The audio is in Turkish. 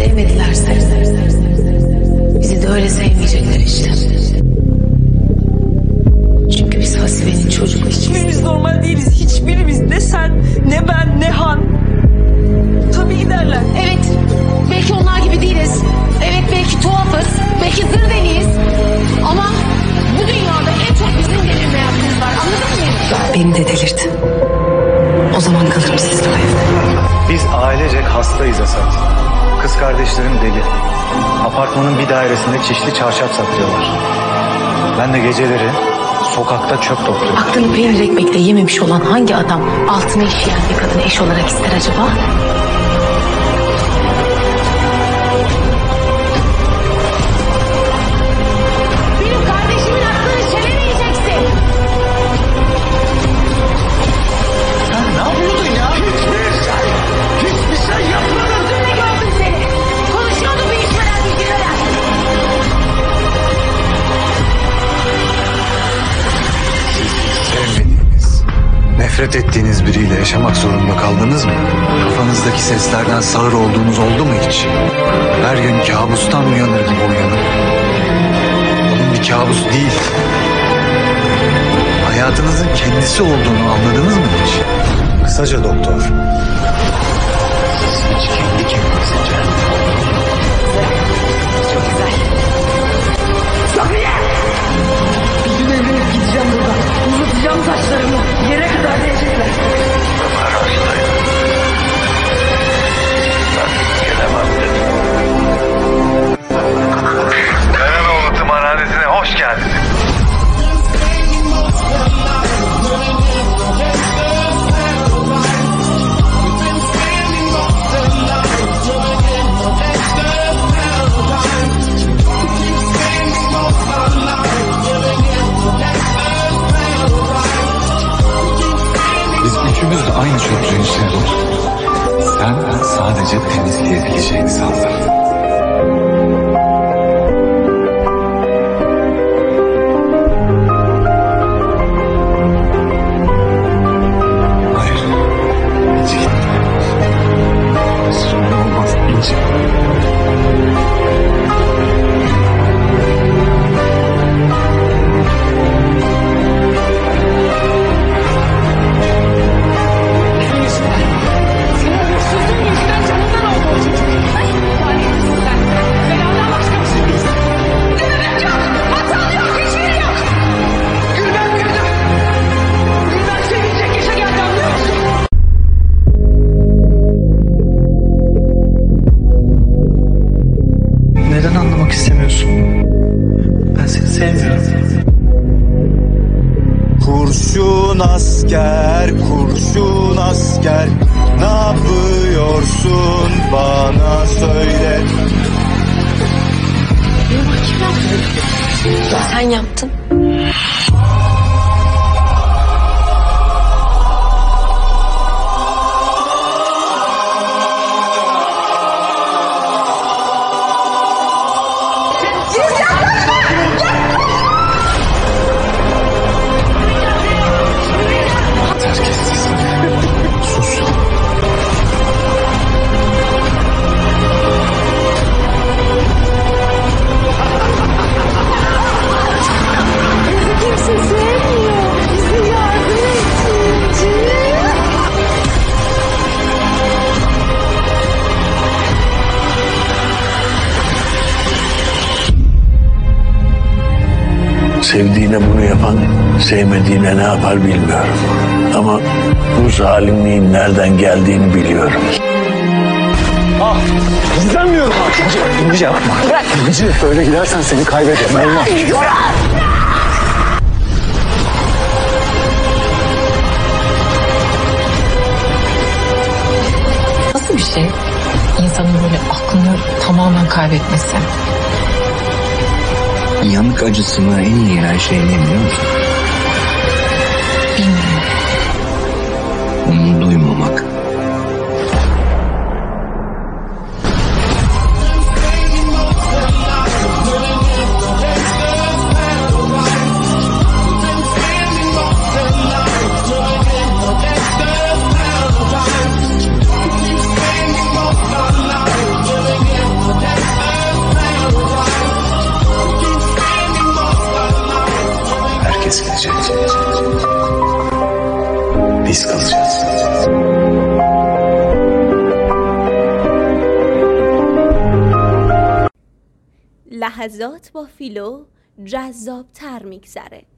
sevmedilerse bizi de öyle sevmeyecekler işte. Çünkü biz Hasibe'nin çocuklarıyız. Hiçbirimiz normal değiliz. Hiçbirimiz. Ne sen, ne ben, ne Han. Tabii giderler. Evet, belki onlar gibi değiliz. Evet, belki tuhafız. Belki zır deliyiz. Ama bu dünyada en çok bizim delirmeye hakkımız var. Anladın mı? Beni de delirtti. O zaman kalırım sizle o evde. Biz ailecek hastayız Esat. Kız kardeşlerim deli. Apartmanın bir dairesinde çeşitli çarşaf saklıyorlar. Ben de geceleri sokakta çöp topluyorum. Aklını peynir ekmekle yememiş olan hangi adam altına işeyen bir kadını eş olarak ister acaba? Benim kardeşimin aklını çevirmeyeceksin. Sen ne yapıyordun ya? Hiçbir şey yapmadın. Gözümle gördüm seni. Konuşuyordun bir işveren bilgiler. Sevmediğiniz, nefret ettiğiniz biriyle yaşamak zorunda kaldınız mı? Kafanızdaki seslerden sağır olduğunuz oldu mu hiç? Her gün kabustan uyanır gibi uyanıp onun bir kabus değil, hayatınızın kendisi olduğunu anladınız mı hiç? Kısaca doktor, siz hiç kendi kendinize Çok güzel. Safiye! Bir gün evlenip gideceğim buradan. Uzatacağım saçlarımı. Yere kadar değecekler. Karanoğlu tımarhanesine hoş geldiniz. Biz üçümüz de aynı çocuğun içindeyiz. Sen sadece temizleyebileceğini sandın. Hayır. İnci gitme. Sonra olmaz İnci. Neden anlamak istemiyorsun? Ben seni sevmiyorum. Kurşun asker, kurşun asker, ne yapıyorsun bana söyle. Sen yaptın. Terk et sesini. Sus. Kimse sevmiyor. Bizi yardım et. Sevdiğine bunu yapan sevmediğine ne yapar bilmiyorum. Ama bu zalimliğin nereden geldiğini biliyorum. İzlemiyorum artık. İnci yapma. Bırak. İnci öyle gidersen seni kaybederim. Olmaz. Nasıl bir şey? İnsanın böyle aklını tamamen kaybetmesi. Yanık acısını en iyi yenen şey ne biliyor musun? Bilmiyorum. Onu duymamak. herkes gidecek. Biz kalacağız. لحظات با فیلو جذاب‌تر میگذره.